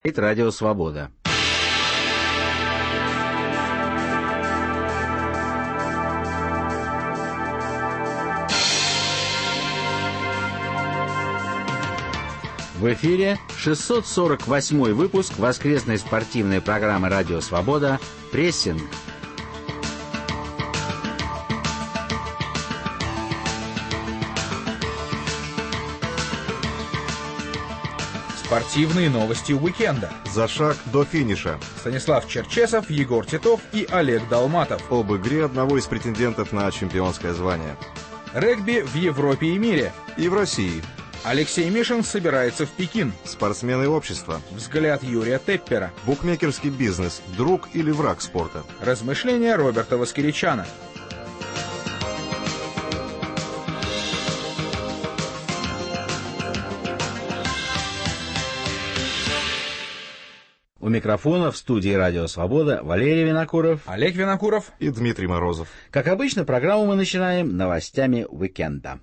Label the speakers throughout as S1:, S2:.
S1: Это Радио Свобода. В эфире 648-й выпуск воскресной спортивной программы «Радио Свобода» «Прессинг».
S2: Спортивные новости уикенда.
S3: За шаг до финиша.
S2: Станислав Черчесов, Егор Титов и Олег Долматов.
S3: Об игре одного из претендентов на чемпионское звание.
S2: Регби в Европе и мире.
S3: И в России.
S2: Алексей Мишин собирается в Пекин.
S3: Спортсмены общества.
S2: Взгляд Юрия Теппера.
S3: Букмекерский бизнес. Друг или враг спорта.
S2: Размышления Роберта Воскиричана.
S1: У микрофона в студии «Радио Свобода» Валерий Винокуров,
S2: Олег Винокуров
S3: и Дмитрий Морозов.
S1: Как обычно, программу мы начинаем новостями уикенда.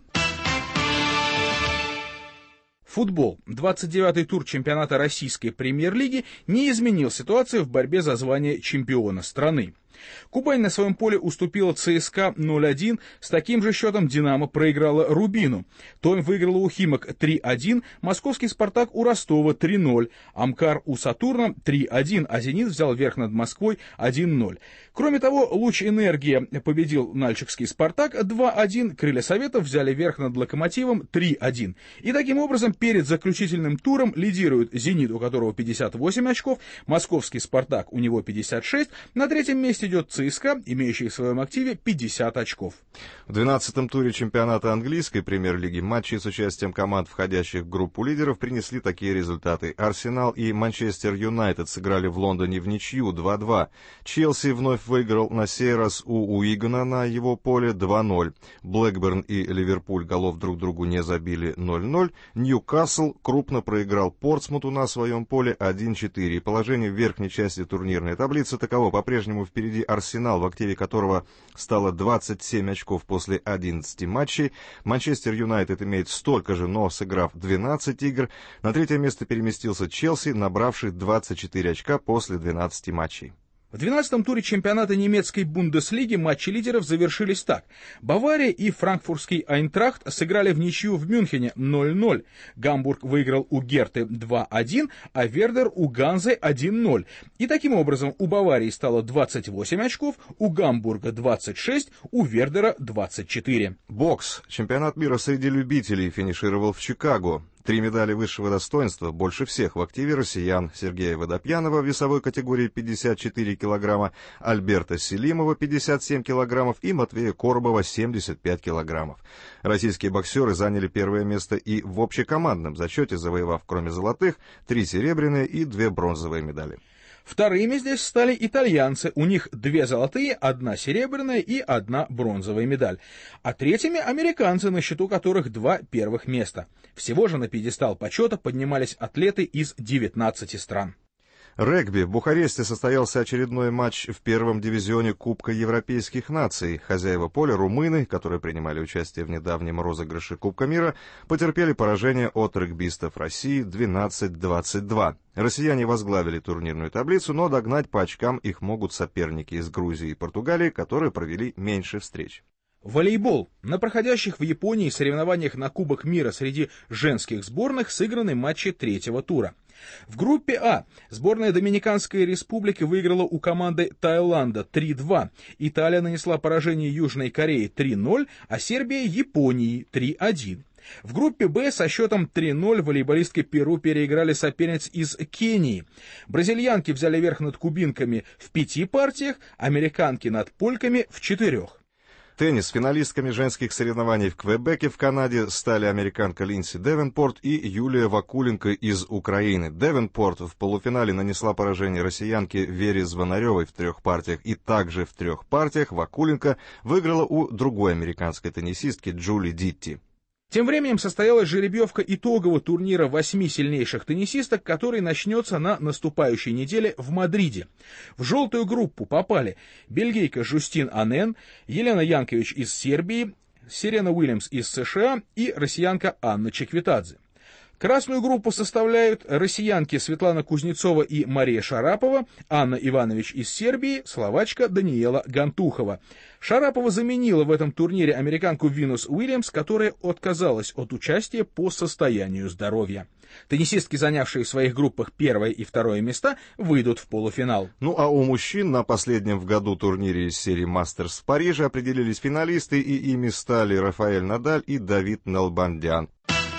S2: Футбол. 29-й тур чемпионата Российской премьер-лиги не изменил ситуацию в борьбе за звание чемпиона страны. Кубань на своем поле уступила ЦСКА 0-1, с таким же счетом «Динамо» проиграла «Рубину». Томь выиграла у «Химок» 3-1, московский «Спартак» у Ростова 3-0, «Амкар» у «Сатурна» 3-1, а «Зенит» взял верх над Москвой 1-0. Кроме того, «Луч Энергия» победил нальчикский «Спартак» 2-1, «Крылья Советов» взяли верх над «Локомотивом» 3-1. И таким образом перед заключительным туром лидирует «Зенит», у которого 58 очков, московский «Спартак», у него 56, на третьем месте идет ЦСКА, имеющий в своем активе 50 очков.
S3: В 12-м туре чемпионата английской премьер-лиги матчи с участием команд, входящих в группу лидеров, принесли такие результаты. Арсенал и Манчестер Юнайтед сыграли в Лондоне в ничью 2-2. Челси вновь выиграл на сей раз у Уигана на его поле 2-0. Блэкберн и Ливерпуль голов друг другу не забили 0-0. Ньюкасл крупно проиграл Портсмуту на своем поле 1-4. Положение в верхней части турнирной таблицы таково: по-прежнему впереди Арсенал, в активе которого стало 27 очков после 11 матчей. Манчестер Юнайтед имеет столько же, но сыграв 12 игр. На третье место переместился Челси, набравший 24 очка после 12 матчей.
S2: В 12-м туре чемпионата немецкой Бундеслиги матчи лидеров завершились так. Бавария и франкфуртский Айнтрахт сыграли в ничью в Мюнхене 0-0. Гамбург выиграл у Герты 2-1, а Вердер у Ганзы 1-0. И таким образом у Баварии стало 28 очков, у Гамбурга 26, у Вердера 24.
S3: Бокс. Чемпионат мира среди любителей финишировал в Чикаго. 3 медали высшего достоинства, больше всех в активе россиян: Сергея Водопьянова в весовой категории 54 килограмма, Альберта Селимова 57 килограммов и Матвея Коробова 75 килограммов. Российские боксеры заняли первое место и в общекомандном зачете, завоевав кроме золотых 3 серебряные и 2 бронзовые медали.
S2: Вторыми здесь стали итальянцы, у них 2 золотые, 1 серебряная и 1 бронзовая медаль. А третьими американцы, на счету которых 2 первых места. Всего же на пьедестал почета поднимались атлеты из 19 стран.
S3: Регби. В Бухаресте состоялся очередной матч в первом дивизионе Кубка Европейских наций. Хозяева поля, румыны, которые принимали участие в недавнем розыгрыше Кубка мира, потерпели поражение от регбистов России 12-22. Россияне возглавили турнирную таблицу, но догнать по очкам их могут соперники из Грузии и Португалии, которые провели меньше встреч.
S2: Волейбол. На проходящих в Японии соревнованиях на Кубок мира среди женских сборных сыграны матчи третьего тура. В группе А сборная Доминиканской Республики выиграла у команды Таиланда 3-2, Италия нанесла поражение Южной Корее 3-0, а Сербия Японии 3-1. В группе Б со счетом 3-0 волейболистки Перу переиграли соперниц из Кении. Бразильянки взяли верх над кубинками в 5 партиях, американки над польками в 4.
S3: Теннис. Финалистками женских соревнований в Квебеке в Канаде стали американка Линдси Девенпорт и Юлия Вакуленко из Украины. Девенпорт в полуфинале нанесла поражение россиянке Вере Звонаревой в 3 партиях, и также в 3 партиях Вакуленко выиграла у другой американской теннисистки Джули Дитти.
S2: Тем временем состоялась жеребьевка итогового турнира 8 сильнейших теннисисток, который начнется на наступающей неделе в Мадриде. В желтую группу попали бельгийка Жустин Анен, Елена Янкович из Сербии, Серена Уильямс из США и россиянка Анна Чеквитадзе. Красную группу составляют россиянки Светлана Кузнецова и Мария Шарапова, Анна Иванович из Сербии, словачка Даниэла Гантухова. Шарапова заменила в этом турнире американку Винус Уильямс, которая отказалась от участия по состоянию здоровья. Теннисистки, занявшие в своих группах первое и второе места, выйдут в полуфинал.
S3: Ну а у мужчин на последнем в году турнире из серии «Мастерс» в Париже определились финалисты, и ими стали Рафаэль Надаль и Давид Налбандян.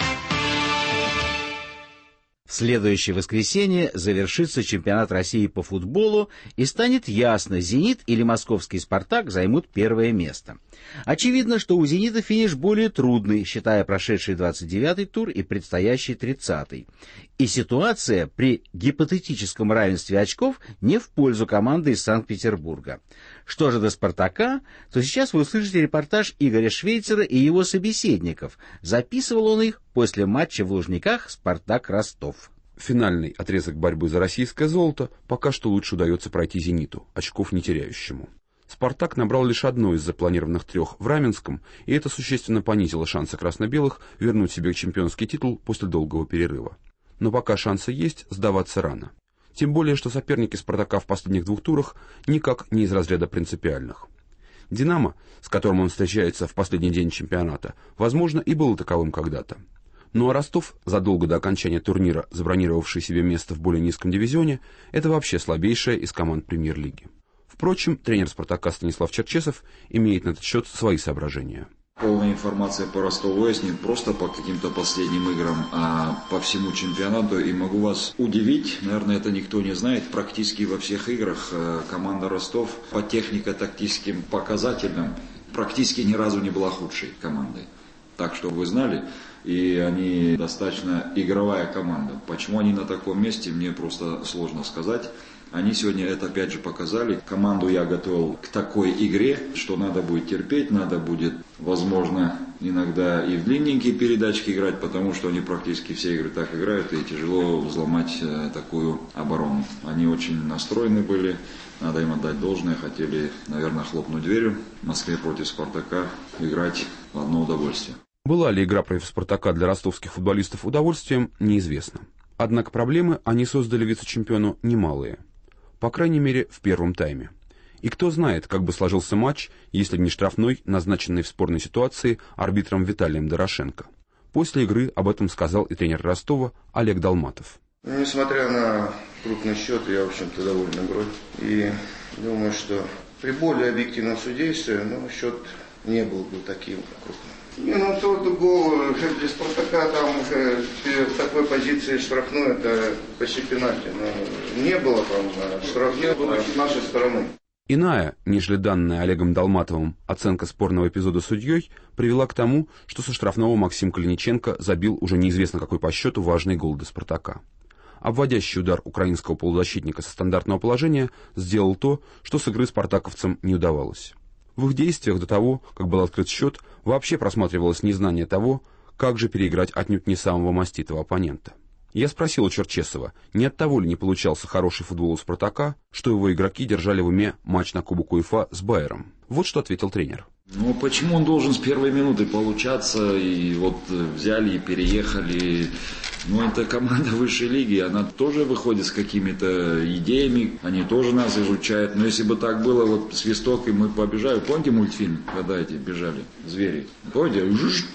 S1: В следующее воскресенье завершится чемпионат России по футболу, и станет ясно, «Зенит» или московский «Спартак» займут первое место. Очевидно, что у «Зенита» финиш более трудный, считая прошедший 29-й тур и предстоящий 30-й. И ситуация при гипотетическом равенстве очков не в пользу команды из Санкт-Петербурга. Что же до «Спартака», то сейчас вы услышите репортаж Игоря Швейцера и его собеседников. Записывал он их после матча в Лужниках «Спартак-Ростов».
S4: Финальный отрезок борьбы за российское золото пока что лучше удается пройти «Зениту», очков не теряющему. «Спартак» набрал лишь одно из запланированных 3 в Раменском, и это существенно понизило шансы красно-белых вернуть себе чемпионский титул после долгого перерыва. Но пока шансы есть, сдаваться рано. Тем более, что соперники «Спартака» в последних 2 турах никак не из разряда принципиальных. «Динамо», с которым он встречается в последний день чемпионата, возможно, и был таковым когда-то. Ну а Ростов, задолго до окончания турнира забронировавший себе место в более низком дивизионе, это вообще слабейшая из команд премьер-лиги. Впрочем, тренер «Спартака» Станислав Черчесов имеет на этот счет свои соображения.
S5: Полная информация по Ростову есть не просто по каким-то последним играм, а по всему чемпионату. И могу вас удивить, наверное, это никто не знает, практически во всех играх команда Ростов по технико-тактическим показателям практически ни разу не была худшей командой. Так, чтобы вы знали, и они достаточно игровая команда. Почему они на таком месте, мне просто сложно сказать. Они сегодня это опять же показали. Команду я готовил к такой игре, что надо будет терпеть, надо будет, возможно, иногда и в длинненькие передачки играть, потому что они практически все игры так играют, и тяжело взломать такую оборону. Они очень настроены были, надо им отдать должное, хотели, наверное, хлопнуть дверью. В Москве против «Спартака» играть в одно удовольствие.
S4: Была ли игра против «Спартака» для ростовских футболистов удовольствием, неизвестно. Однако проблемы они создали вице-чемпиону немалые. По крайней мере, в первом тайме. И кто знает, как бы сложился матч, если бы не штрафной, назначенный в спорной ситуации арбитром Виталием Дорошенко. После игры об этом сказал и тренер Ростова Олег Долматов.
S6: Несмотря на крупный счет, я, в общем-то, доволен игрой. И думаю, что при более объективном судействе, счет не был бы таким крупным. Тот гол для «Спартака» там в такой позиции штрафной, это почти пенальти. Но не было там штрафной с нашей стороны.
S4: Иная, нежели данная Олегом Долматовым, оценка спорного эпизода судьей привела к тому, что со штрафного Максим Калиниченко забил уже неизвестно какой по счету важный гол для «Спартака». Обводящий удар украинского полузащитника со стандартного положения сделал то, что с игры спартаковцам не удавалось. В их действиях до того, как был открыт счет, вообще просматривалось незнание того, как же переиграть отнюдь не самого маститого оппонента. Я спросил у Черчесова, не от того ли не получался хороший футбол у «Спартака», что его игроки держали в уме матч на Кубок УЕФА с Байером. Вот что ответил тренер.
S5: Почему он должен с первой минуты получаться, и взяли и переехали. Это команда высшей лиги, она тоже выходит с какими-то идеями, они тоже нас изучают. Но если бы так было, свисток, и мы побежали. Помните мультфильм, когда эти бежали звери? Помните?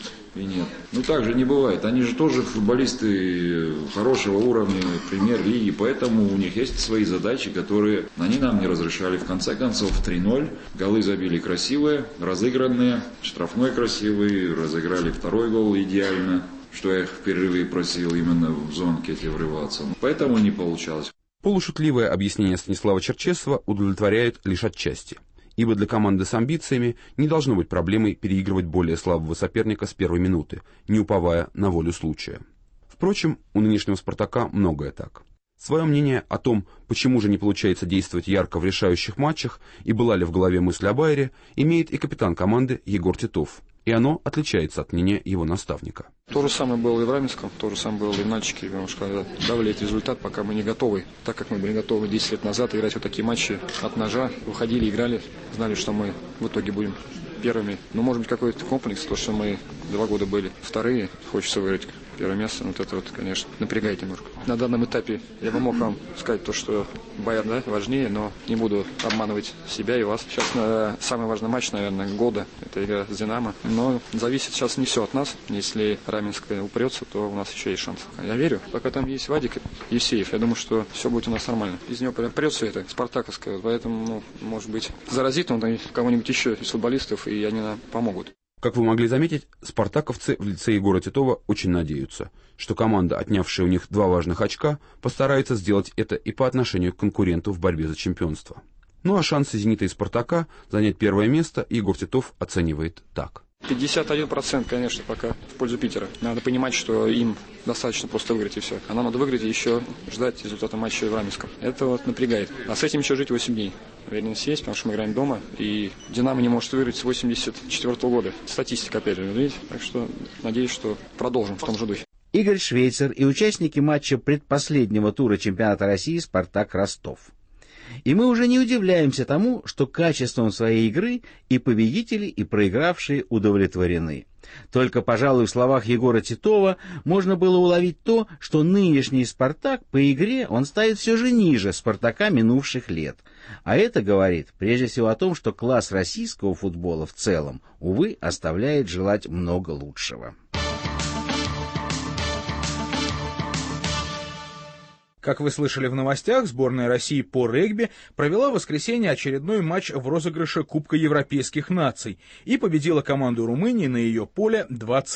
S5: И нет. Так же не бывает. Они же тоже футболисты хорошего уровня премьер-лиги, поэтому у них есть свои задачи, которые они нам не разрешали. В конце концов 3-0, голы забили красивые, разыгранные, штрафной красивый, разыграли второй гол идеально, что я их в перерыве просил именно в зонке эти врываться. Поэтому не получалось.
S4: Полушутливое объяснение Станислава Черчесова удовлетворяет лишь отчасти. Ибо для команды с амбициями не должно быть проблемой переигрывать более слабого соперника с первой минуты, не уповая на волю случая. Впрочем, у нынешнего «Спартака» многое так. Свое мнение о том, почему же не получается действовать ярко в решающих матчах и была ли в голове мысль о Байере, имеет и капитан команды Егор Титов. И оно отличается от мнения его наставника.
S7: То же самое было и в Раменском, то же самое было и в Нальчике, потому что давлеет результат, пока мы не готовы. Так как мы были готовы 10 лет назад играть такие матчи от ножа, выходили, играли, знали, что мы в итоге будем первыми. Может быть, какой-то комплекс, то, что мы 2 года были вторые, хочется выиграть первое место, вот это вот, конечно, напрягает немножко. На данном этапе я бы мог вам сказать то, что Байерн, да, важнее, но не буду обманывать себя и вас. Сейчас самый важный матч, наверное, года, это игра с «Динамо». Но зависит сейчас не все от нас. Если Раменск упрется, то у нас еще есть шанс. Я верю, пока там есть Вадик Евсеев, я думаю, что все будет у нас нормально. Из него прям прется это спартаковское, поэтому, может быть, заразит он кого-нибудь еще из футболистов, и они нам помогут.
S4: Как вы могли заметить, спартаковцы в лице Егора Титова очень надеются, что команда, отнявшая у них 2 важных очка, постарается сделать это и по отношению к конкуренту в борьбе за чемпионство. Ну а шансы «Зенита» и «Спартака» занять первое место Егор Титов оценивает так.
S7: 51%, конечно, пока в пользу Питера. Надо понимать, что им достаточно просто выиграть и все. А нам надо выиграть и еще ждать результата матча в Раменском. Это вот напрягает. А с этим еще жить 8 дней. Уверенность есть, потому что мы играем дома. И «Динамо» не может выиграть с 1984 года. Статистика, опять же, видите? Так что надеюсь, что продолжим в том же духе.
S1: Игорь Швейцер и участники матча предпоследнего тура чемпионата России «Спартак» Ростов. И мы уже не удивляемся тому, что качеством своей игры и победители, и проигравшие удовлетворены. Только, пожалуй, в словах Егора Титова можно было уловить то, что нынешний «Спартак» по игре он ставит все же ниже «Спартака» минувших лет. А это говорит прежде всего о том, что класс российского футбола в целом, увы, оставляет желать много лучшего.
S2: Как вы слышали в новостях, сборная России по регби провела в воскресенье очередной матч в розыгрыше Кубка Европейских наций и победила команду Румынии на ее поле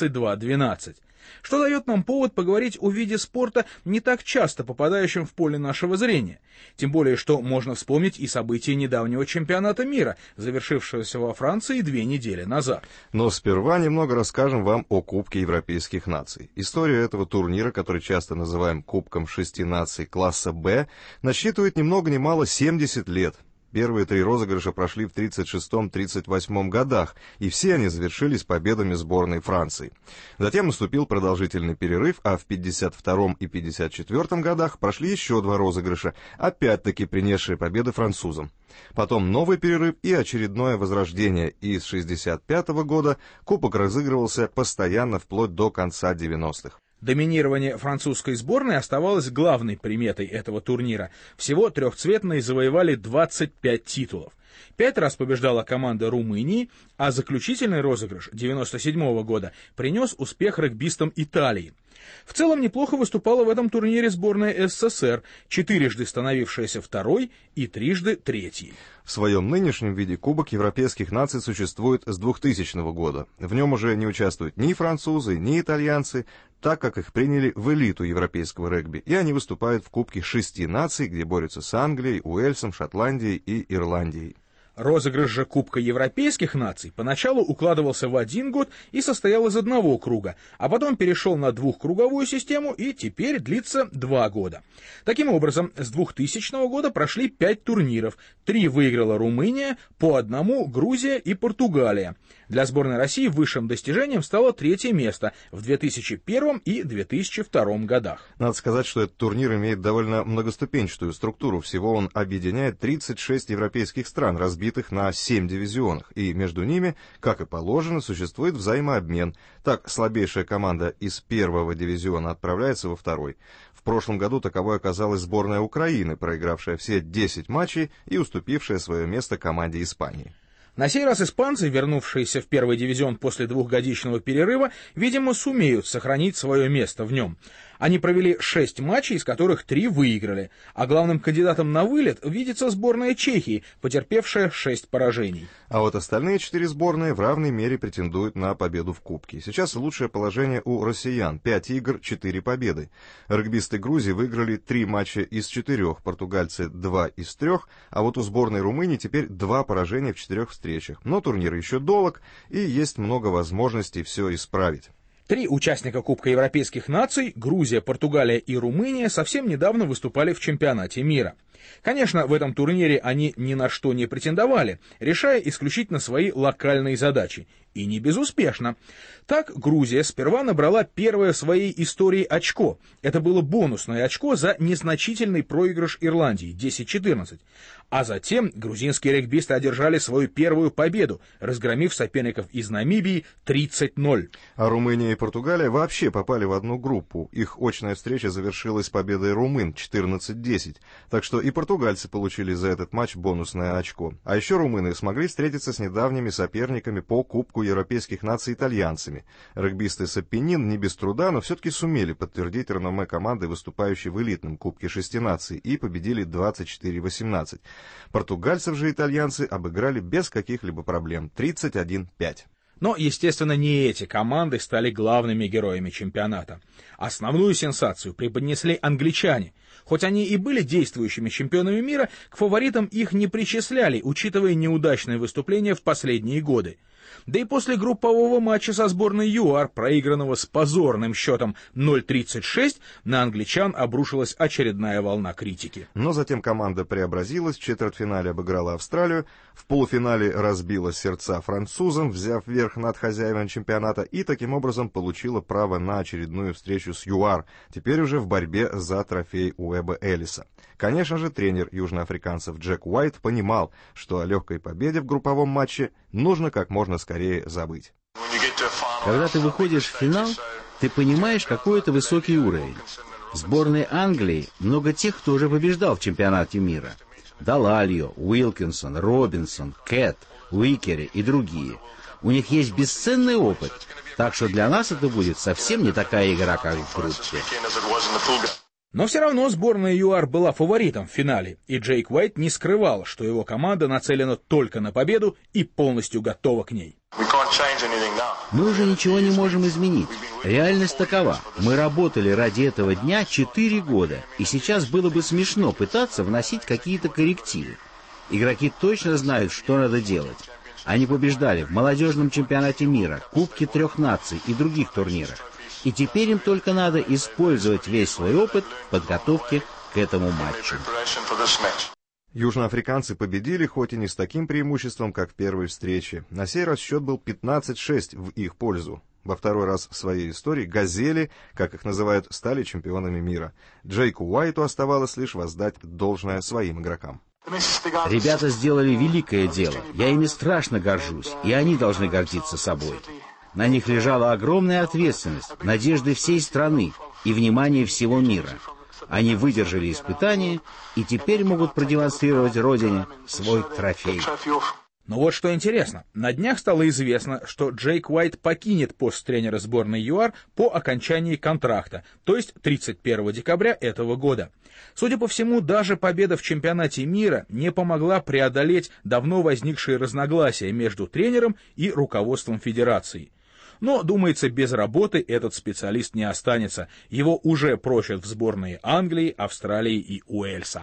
S2: 22-12. Что дает нам повод поговорить о виде спорта, не так часто попадающем в поле нашего зрения. Тем более, что можно вспомнить и события недавнего чемпионата мира, завершившегося во Франции 2 недели назад.
S3: Но сперва немного расскажем вам о Кубке Европейских наций. История этого турнира, который часто называем Кубком 6 наций класса «Б», насчитывает ни много ни мало 70 лет. Первые 3 розыгрыша прошли в 1936-1938 годах, и все они завершились победами сборной Франции. Затем наступил продолжительный перерыв, а в 1952 и 1954 годах прошли еще 2 розыгрыша, опять-таки принесшие победы французам. Потом новый перерыв и очередное возрождение, и с 1965 года Кубок разыгрывался постоянно вплоть до конца 90-х.
S2: Доминирование французской сборной оставалось главной приметой этого турнира. Всего трехцветные завоевали 25 титулов. 5 раз побеждала команда Румынии, а заключительный розыгрыш 1997 года принес успех регбистам Италии. В целом неплохо выступала в этом турнире сборная СССР, 4-жды становившаяся 2-й и 3-жды 3-й.
S3: В своем нынешнем виде Кубок Европейских наций существует с 2000 года. В нем уже не участвуют ни французы, ни итальянцы, так как их приняли в элиту европейского регби, и они выступают в Кубке 6 наций, где борются с Англией, Уэльсом, Шотландией и Ирландией.
S2: Розыгрыш же Кубка Европейских наций поначалу укладывался в 1 год и состоял из 1 круга, а потом перешел на 2-круговую систему и теперь длится 2 года. Таким образом, с 2000 года прошли 5 турниров, 3 выиграла Румыния, по 1 Грузия и Португалия. Для сборной России высшим достижением стало 3-е место в 2001 и 2002 годах.
S3: Надо сказать, что этот турнир имеет довольно многоступенчатую структуру. Всего он объединяет 36 европейских стран, разбитых на 7 дивизионах, и между ними, как и положено, существует взаимообмен. Так, слабейшая команда из 1-го дивизиона отправляется во 2-й. В прошлом году таковой оказалась сборная Украины, проигравшая все 10 матчей и уступившая свое место команде Испании.
S2: На сей раз испанцы, вернувшиеся в 1-й дивизион после 2-годичного перерыва, видимо, сумеют сохранить свое место в нем. Они провели 6 матчей, из которых 3 выиграли, а главным кандидатом на вылет видится сборная Чехии, потерпевшая 6 поражений.
S3: А вот остальные 4 сборные в равной мере претендуют на победу в Кубке. Сейчас лучшее положение у россиян: 5 игр, 4 победы. Регбисты Грузии выиграли 3 матча из 4, португальцы 2 из 3, а вот у сборной Румынии теперь 2 поражения в 4 встречах. Но турнир еще долг, и есть много возможностей все исправить.
S2: 3 участника Кубка Европейских наций, Грузия, Португалия и Румыния, совсем недавно выступали в чемпионате мира. Конечно, в этом турнире они ни на что не претендовали, решая исключительно свои локальные задачи. и не безуспешно. Так Грузия сперва набрала первое в своей истории очко. Это было бонусное очко за незначительный проигрыш Ирландии 10-14. А затем грузинские регбисты одержали свою первую победу, разгромив соперников из Намибии 30-0.
S3: А Румыния и Португалия вообще попали в одну группу. Их очная встреча завершилась победой румын 14-10. Так что и португальцы получили за этот матч бонусное очко. А еще румыны смогли встретиться с недавними соперниками по Кубку европейских наций итальянцами. Регбисты с Апеннин не без труда, но все-таки сумели подтвердить реноме команды, выступающей в элитном Кубке шести наций, и победили 24-18. Португальцев же итальянцы обыграли без каких-либо проблем 31-5.
S2: Но, естественно, не эти команды стали главными героями чемпионата. Основную сенсацию преподнесли англичане. Хоть они и были действующими чемпионами мира, к фаворитам их не причисляли, учитывая неудачные выступления в последние годы. Да и после группового матча со сборной ЮАР, проигранного с позорным счетом 0-36, на англичан обрушилась очередная волна критики.
S3: Но затем команда преобразилась, в четвертьфинале обыграла Австралию, в полуфинале разбила сердца французам, взяв верх над хозяевами чемпионата, и таким образом получила право на очередную встречу с ЮАР, теперь уже в борьбе за трофей Уэба Эллиса. Конечно же, тренер южноафриканцев Джек Уайт понимал, что о легкой победе в групповом матче нужно как можно скорее забыть.
S1: Когда ты выходишь в финал, ты понимаешь, какой это высокий уровень. В сборной Англии много тех, кто уже побеждал в чемпионате мира. Далальо, Уилкинсон, Робинсон, Кэт, Уикери и другие. У них есть бесценный опыт, так что для нас это будет совсем не такая игра, как в группе.
S2: Но все равно сборная ЮАР была фаворитом в финале, и Джейк Уайт не скрывал, что его команда нацелена только на победу и полностью готова к ней.
S1: Мы уже ничего не можем изменить. Реальность такова. Мы работали ради этого дня 4 года, и сейчас было бы смешно пытаться вносить какие-то коррективы. Игроки точно знают, что надо делать. Они побеждали в молодежном чемпионате мира, Кубке 3 наций и других турнирах. И теперь им только надо использовать весь свой опыт в подготовке к этому матчу.
S3: Южноафриканцы победили, хоть и не с таким преимуществом, как в первой встрече. На сей раз счет был 15-6 в их пользу. Во второй раз в своей истории «Газели», как их называют, стали чемпионами мира. Джейку Уайту оставалось лишь воздать должное своим игрокам.
S1: Ребята сделали великое дело. Я ими страшно горжусь, и они должны гордиться собой. На них лежала огромная ответственность, надежды всей страны и внимание всего мира. Они выдержали испытания и теперь могут продемонстрировать родине свой трофей.
S2: Но вот что интересно. На днях стало известно, что Джейк Уайт покинет пост тренера сборной ЮАР по окончании контракта, то есть 31 декабря этого года. Судя по всему, даже победа в чемпионате мира не помогла преодолеть давно возникшие разногласия между тренером и руководством федерации. Но, думается, без работы этот специалист не останется. Его уже просят в сборные Англии, Австралии и Уэльса.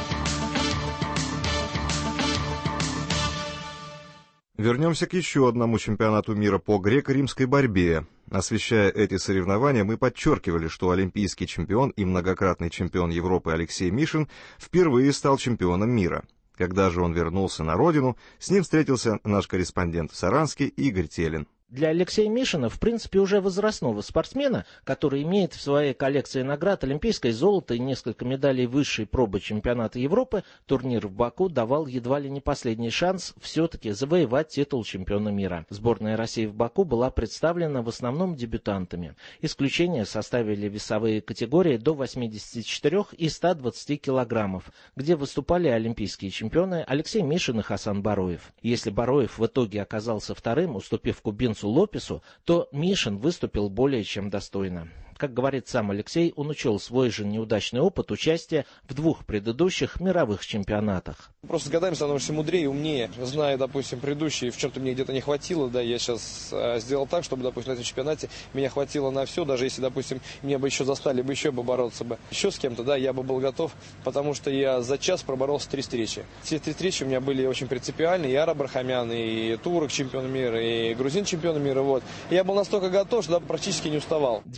S3: Вернемся к еще одному чемпионату мира по греко-римской борьбе. Освещая эти соревнования, мы подчеркивали, что олимпийский чемпион и многократный чемпион Европы Алексей Мишин впервые стал чемпионом мира. Когда же он вернулся на родину, с ним встретился наш корреспондент в Саранске Игорь Телин.
S8: Для Алексея Мишина, в принципе, уже возрастного спортсмена, который имеет в своей коллекции наград олимпийское золото и несколько медалей высшей пробы чемпионата Европы, турнир в Баку давал едва ли не последний шанс все-таки завоевать титул чемпиона мира. Сборная России в Баку была представлена в основном дебютантами. Исключение составили весовые категории до 84 и 120 килограммов, где выступали олимпийские чемпионы Алексей Мишин и Хасан Бароев. Если Бароев в итоге оказался вторым, уступив кубинцу Лопесу, то Мишин выступил более чем достойно. Как говорит сам Алексей, он учел свой же неудачный опыт участия в 2 предыдущих мировых чемпионатах.
S9: Просто с годами становишься мудрее, умнее. Зная, допустим, предыдущие, в чем-то мне где-то не хватило, да, я сейчас сделал так, чтобы, допустим, на этом чемпионате меня хватило на все, даже если, допустим, меня бы еще застали бы еще бы бороться бы. Еще с кем-то, да, я бы был готов, потому что я за час проборолся 3 встречи. Все 3 встречи у меня были очень принципиальные, и Араб Рахамян, и турок чемпион мира, и грузин чемпион мира, вот. Я был настолько готов, что практически не уставал.
S8: 2 первые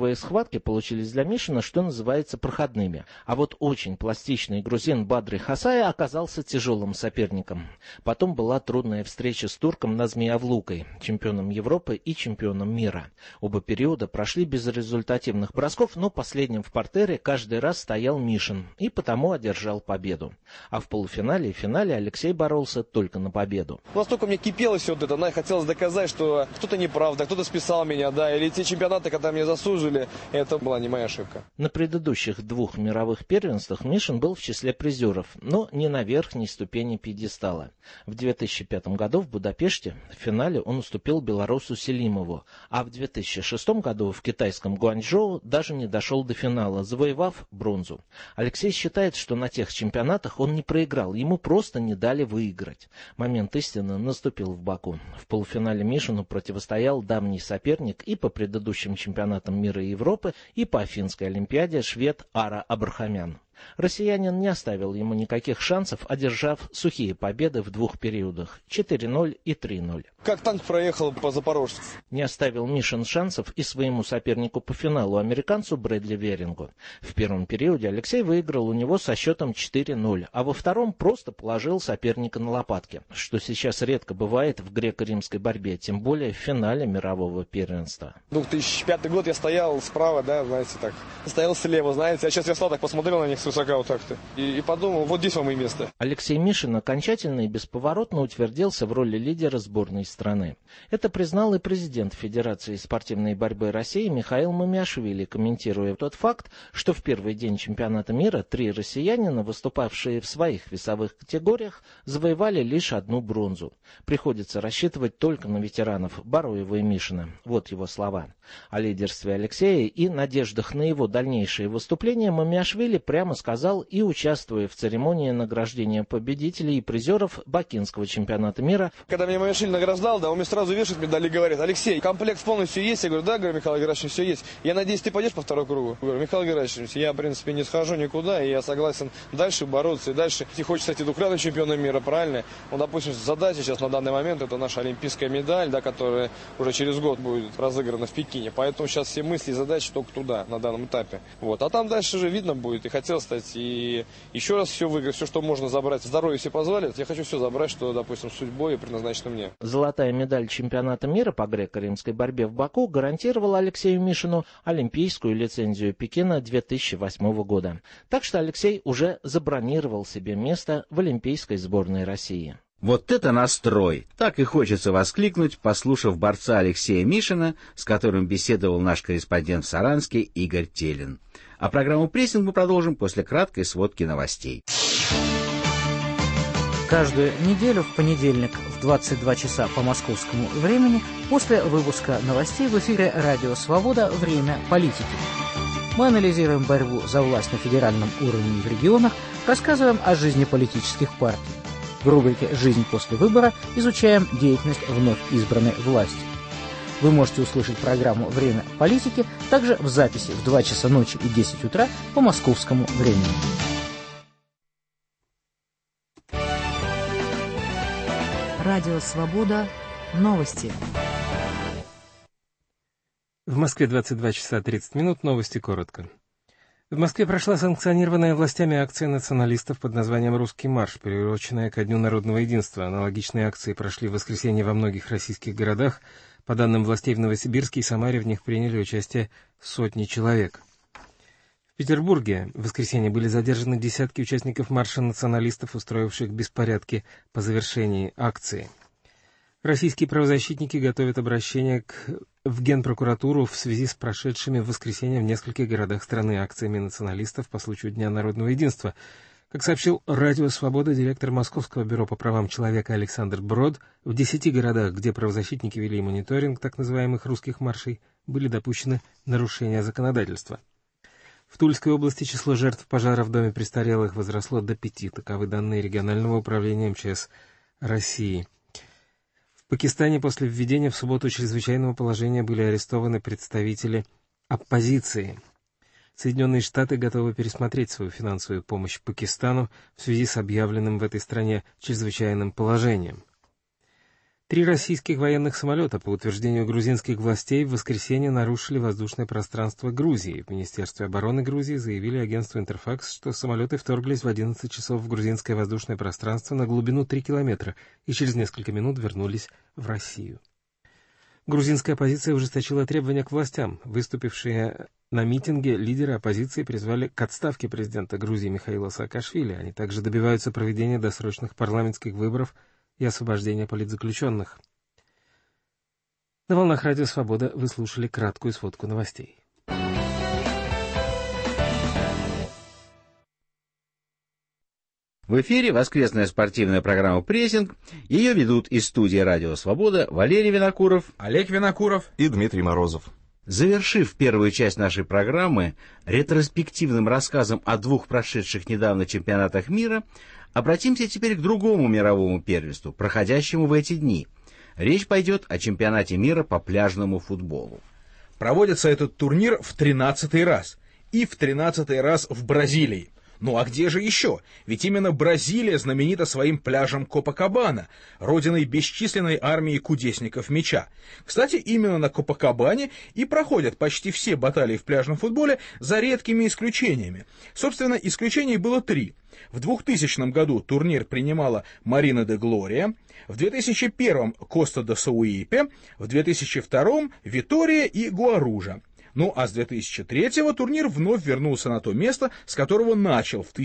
S8: Первые схватки получились для Мишина, что называется, проходными. А вот очень пластичный грузин Бадри Хасая оказался тяжелым соперником. Потом была трудная встреча с турком Назми Авлукой, чемпионом Европы и чемпионом мира. Оба периода прошли без результативных бросков, но последним в партере каждый раз стоял Мишин и потому одержал победу. А в полуфинале и финале Алексей боролся только на победу.
S9: Настолько мне кипело все вот это, хотелось доказать, что кто-то неправда, кто-то списал меня, или те чемпионаты, когда меня засужили, это была не моя ошибка.
S8: На предыдущих 2 мировых первенствах Мишин был в числе призеров, но не на верхней ступени пьедестала. В 2005 году в Будапеште в финале он уступил белорусу Селимову, а в 2006 году в китайском Гуанчжоу даже не дошел до финала, завоевав бронзу. Алексей считает, что на тех чемпионатах он не проиграл, ему просто не дали выиграть. Момент истины наступил в Баку. В полуфинале Мишину противостоял давний соперник и по предыдущим чемпионатам мира и Европы, и по Афинской олимпиаде швед Ара Абрахамян. Россиянин не оставил ему никаких шансов, одержав сухие победы в 2 периодах – 4-0 и 3-0.
S9: Как танк проехал по запорожцу.
S8: Не оставил Мишин шансов и своему сопернику по финалу, американцу Брэдли Верингу. В первом периоде Алексей выиграл у него со счетом 4-0, а во втором просто положил соперника на лопатки, что сейчас редко бывает в греко-римской борьбе, тем более в финале мирового первенства.
S9: 2005 год я стоял справа, так, стоял слева, а сейчас я стал так, посмотрел на них с высока вот так-то и подумал, вот здесь вам и место.
S8: Алексей Мишин окончательно и бесповоротно утвердился в роли лидера сборной страны. Это признал и президент Федерации спортивной борьбы России Михаил Мамиашвили, комментируя тот факт, что в первый день чемпионата мира 3 россиянина, выступавшие в своих весовых категориях, завоевали лишь 1 бронзу. Приходится рассчитывать только на ветеранов Бароева и Мишина. Вот его слова. О лидерстве Алексея и надеждах на его дальнейшие выступления Мамиашвили прямо сказал и участвуя в церемонии награждения победителей и призеров Бакинского чемпионата мира.
S9: Когда меня Мамиашвили награждал, он мне сразу вешает медаль и говорит: Алексей, комплект полностью есть? Я говорю: да, Михаил Герасимович, все есть. Я надеюсь, ты пойдешь по 2 кругу? Я говорю: Михаил Герасимович, я, в принципе, не схожу никуда, и я согласен дальше бороться, и дальше. Ты хочешь стать двукратным чемпионом мира, правильно? Допустим, задача сейчас на данный момент, это наша олимпийская медаль, которая уже через год будет разыграна в Пекине. Поэтому сейчас все мысли и задачи только туда, на данном этапе. А там дальше же видно будет. И хотел стать, и еще раз все выиграть, все, что можно забрать. Здоровье все позволит. Я хочу все забрать, что, допустим, судьбой предназначено мне.
S8: Золотая медаль чемпионата мира по греко-римской борьбе в Баку гарантировала Алексею Мишину олимпийскую лицензию Пекина 2008 года. Так что Алексей уже забронировал себе место в олимпийской сборной России.
S1: Вот это настрой! Так и хочется воскликнуть, послушав борца Алексея Мишина, с которым беседовал наш корреспондент в Саранске Игорь Телин. А программу «Прессинг» мы продолжим после краткой сводки новостей.
S10: Каждую неделю в понедельник в 22 часа по московскому времени после выпуска новостей в эфире «Радио Свобода. Время политики». Мы анализируем борьбу за власть на федеральном уровне и в регионах, рассказываем о жизни политических партий. В рубрике «Жизнь после выбора» изучаем деятельность вновь избранной власти. Вы можете услышать программу «Время политики» также в записи в 2 часа ночи и 10 утра по московскому времени.
S11: Радио «Свобода». Новости.
S12: В Москве 22 часа 30 минут. Новости коротко. В Москве прошла санкционированная властями акция националистов под названием «Русский марш», приуроченная ко Дню народного единства. Аналогичные акции прошли в воскресенье во многих российских городах. По данным властей в Новосибирске и Самаре в них приняли участие сотни человек. В Петербурге в воскресенье были задержаны десятки участников марша националистов, устроивших беспорядки по завершении акции. Российские правозащитники готовят обращение в Генпрокуратуру в связи с прошедшими в воскресенье в нескольких городах страны акциями националистов по случаю Дня народного единства. Как сообщил «Радио Свобода» директор Московского бюро по правам человека Александр Брод, в 10 городах, где правозащитники вели мониторинг так называемых русских маршей, были допущены нарушения законодательства. В Тульской области число жертв пожара в доме престарелых возросло до 5, таковы данные регионального управления МЧС России. В Пакистане после введения в субботу чрезвычайного положения были арестованы представители оппозиции. Соединенные Штаты готовы пересмотреть свою финансовую помощь Пакистану в связи с объявленным в этой стране чрезвычайным положением. 3 российских военных самолета, по утверждению грузинских властей, в воскресенье нарушили воздушное пространство Грузии. В Министерстве обороны Грузии заявили агентству Интерфакс, что самолеты вторглись в 11 часов в грузинское воздушное пространство на глубину 3 километра и через несколько минут вернулись в Россию. Грузинская оппозиция ужесточила требования к властям. Выступившие на митинге лидеры оппозиции призвали к отставке президента Грузии Михаила Саакашвили. Они также добиваются проведения досрочных парламентских выборов и освобождения политзаключенных. На волнах Радио Свобода вы слушали краткую сводку новостей.
S1: В эфире воскресная спортивная программа «Прессинг». Ее ведут из студии «Радио Свобода» Валерий Винокуров,
S2: Олег Винокуров
S3: и Дмитрий Морозов.
S1: Завершив первую часть нашей программы ретроспективным рассказом о 2 прошедших недавно чемпионатах мира, обратимся теперь к другому мировому первенству, проходящему в эти дни. Речь пойдет о чемпионате мира по пляжному футболу.
S2: Проводится этот турнир в 13-й раз. И в 13-й раз в Бразилии. Ну а где же еще? Ведь именно Бразилия знаменита своим пляжем Копакабана, родиной бесчисленной армии кудесников мяча. Кстати, именно на Копакабане и проходят почти все баталии в пляжном футболе, за редкими исключениями. Собственно, исключений было 3. В 2000 году турнир принимала Марина де Глория, в 2001 Коста до Сауипе, в 2002 Витория и Гуаружа. Ну а с 2003-го турнир вновь вернулся на то место, с которого начал в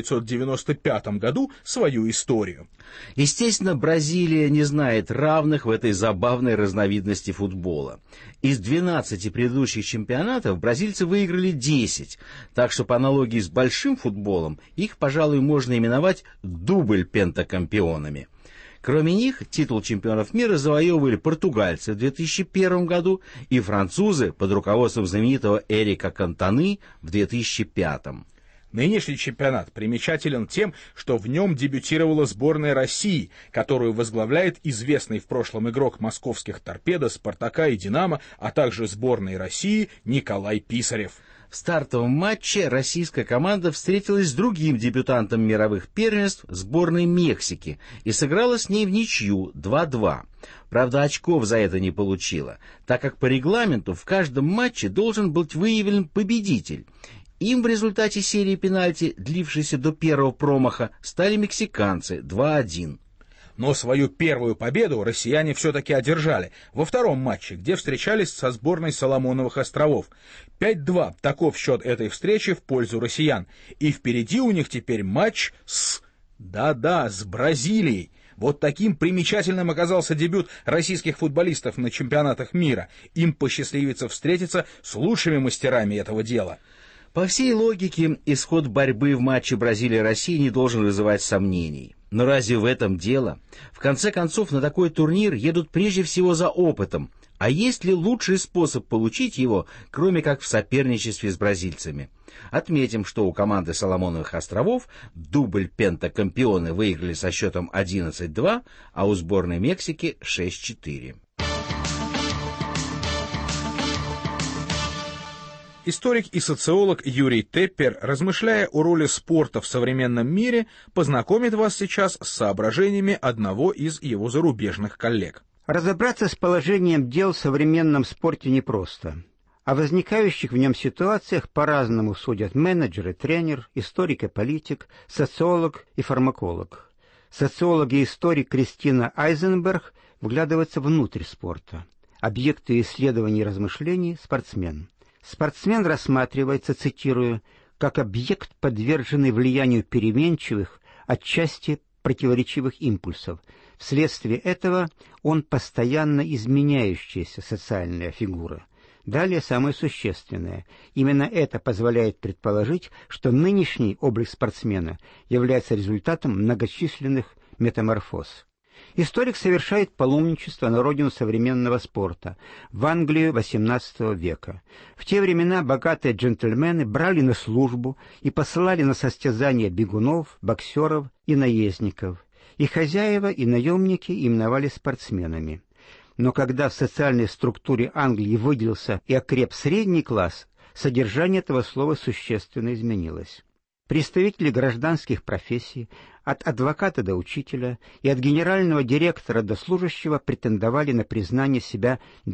S2: 1995 году свою историю.
S1: Естественно, Бразилия не знает равных в этой забавной разновидности футбола. Из 12 предыдущих чемпионатов бразильцы выиграли 10, так что по аналогии с большим футболом их, пожалуй, можно именовать дубль-пентакампионами. Кроме них, титул чемпионов мира завоевывали португальцы в 2001 году и французы под руководством знаменитого Эрика Кантаны в 2005.
S2: Нынешний чемпионат примечателен тем, что в нем дебютировала сборная России, которую возглавляет известный в прошлом игрок московских «Торпедо», «Спартака» и «Динамо», а также сборной России Николай Писарев.
S1: В стартовом матче российская команда встретилась с другим дебютантом мировых первенств, сборной Мексики, и сыграла с ней в ничью 2-2. Правда, очков за это не получила, так как по регламенту в каждом матче должен быть выявлен победитель. Им в результате серии пенальти, длившейся до первого промаха, стали мексиканцы 2-1.
S2: Но свою первую победу россияне все-таки одержали во втором матче, где встречались со сборной Соломоновых островов. 5-2 таков счет этой встречи в пользу россиян. И впереди у них теперь матч с Бразилией. Вот таким примечательным оказался дебют российских футболистов на чемпионатах мира. Им посчастливится встретиться с лучшими мастерами этого дела.
S1: По всей логике, исход борьбы в матче Бразилия-Россия не должен вызывать сомнений. Но разве в этом дело? В конце концов, на такой турнир едут прежде всего за опытом. А есть ли лучший способ получить его, кроме как в соперничестве с бразильцами? Отметим, что у команды Соломоновых островов дубль-пентакампионы выиграли со счетом 11-2, а у сборной Мексики 6-4.
S2: Историк и социолог Юрий Теппер, размышляя о роли спорта в современном мире, познакомит вас сейчас с соображениями одного из его зарубежных коллег.
S13: Разобраться с положением дел в современном спорте непросто. О возникающих в нем ситуациях по-разному судят менеджер и тренер, историк и политик, социолог и фармаколог. Социолог и историк Кристина Айзенберг вглядываются внутрь спорта. Объекты исследований и размышлений – спортсмен. Спортсмен рассматривается, цитирую, как объект, подверженный влиянию переменчивых, отчасти противоречивых импульсов. Вследствие этого он постоянно изменяющаяся социальная фигура. Далее самое существенное. Именно это позволяет предположить, что нынешний облик спортсмена является результатом многочисленных метаморфоз. Историк совершает паломничество на родину современного спорта, в Англию XVIII века. В те времена богатые джентльмены брали на службу и посылали на состязания бегунов, боксеров и наездников. И хозяева, и наемники именовали спортсменами. Но когда в социальной структуре Англии выделился и окреп средний класс, содержание этого слова существенно изменилось. Представители гражданских профессий, от адвоката до учителя и от генерального директора до служащего претендовали на признание себя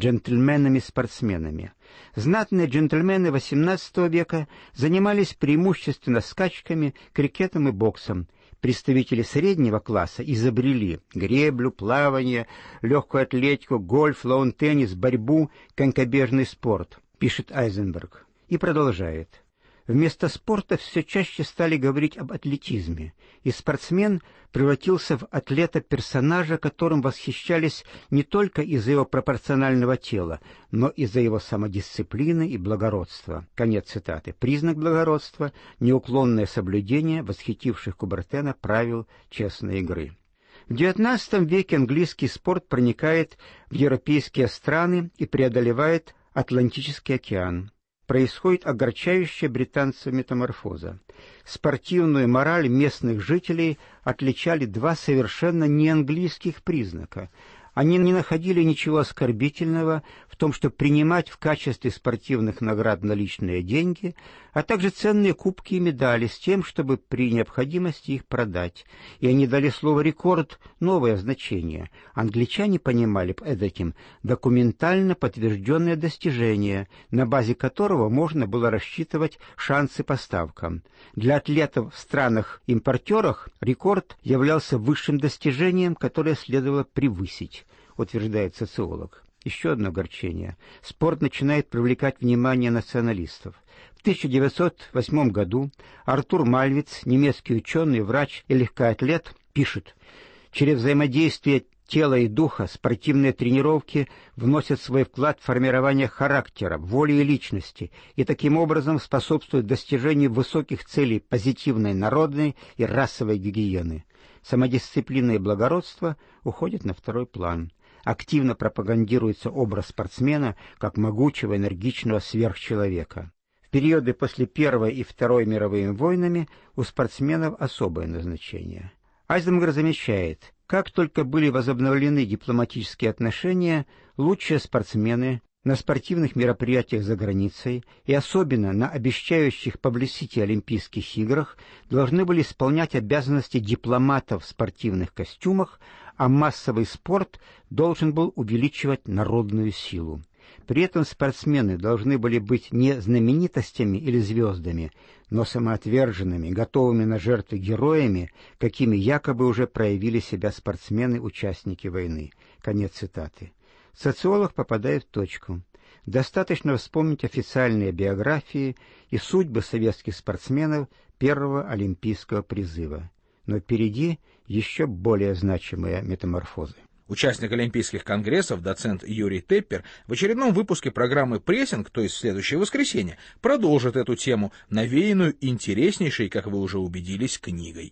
S13: джентльменами-спортсменами. Знатные джентльмены XVIII века занимались преимущественно скачками, крикетом и боксом. Представители среднего класса изобрели греблю, плавание, легкую атлетику, гольф, лаун-теннис, борьбу, конькобежный спорт, пишет Айзенберг. И продолжает. Вместо спорта все чаще стали говорить об атлетизме, и спортсмен превратился в атлета-персонажа, которым восхищались не только из-за его пропорционального тела, но и из-за его самодисциплины и благородства. Конец цитаты. Признак благородства — неуклонное соблюдение восхитивших Кубертена правил честной игры. В XIX веке английский спорт проникает в европейские страны и преодолевает Атлантический океан. Происходит огорчающая британцев метаморфоза. Спортивную мораль местных жителей отличали два совершенно неанглийских признака. Они не находили ничего оскорбительного в том, чтобы принимать в качестве спортивных наград наличные деньги, а также ценные кубки и медали с тем, чтобы при необходимости их продать. И они дали слову «рекорд» новое значение. Англичане понимали под этим документально подтвержденное достижение, на базе которого можно было рассчитывать шансы по ставкам. Для атлетов в странах-импортерах рекорд являлся высшим достижением, которое следовало превысить, утверждает социолог. Еще одно огорчение. Спорт начинает привлекать внимание националистов. В 1908 году Артур Мальвиц, немецкий ученый, врач и легкоатлет, пишет: «Через взаимодействие тела и духа спортивные тренировки вносят свой вклад в формирование характера, воли и личности, и таким образом способствуют достижению высоких целей позитивной народной и расовой гигиены. Самодисциплина и благородство уходят на второй план. Активно пропагандируется образ спортсмена как могучего, энергичного сверхчеловека. В периоды после Первой и Второй мировыми войнами у спортсменов особое назначение». Айзенберг замечает, как только были возобновлены дипломатические отношения, лучшие спортсмены на спортивных мероприятиях за границей и особенно на обещающих паблисити Олимпийских играх должны были исполнять обязанности дипломатов в спортивных костюмах, а массовый спорт должен был увеличивать народную силу. При этом спортсмены должны были быть не знаменитостями или звездами, но самоотверженными, готовыми на жертвы героями, какими якобы уже проявили себя спортсмены-участники войны. Конец цитаты. Социолог попадает в точку. Достаточно вспомнить официальные биографии и судьбы советских спортсменов первого олимпийского призыва. Но впереди еще более значимые метаморфозы.
S2: Участник Олимпийских конгрессов, доцент Юрий Теппер, в очередном выпуске программы «Прессинг», то есть в следующее воскресенье, продолжит эту тему, навеянную интереснейшей, как вы уже убедились, книгой.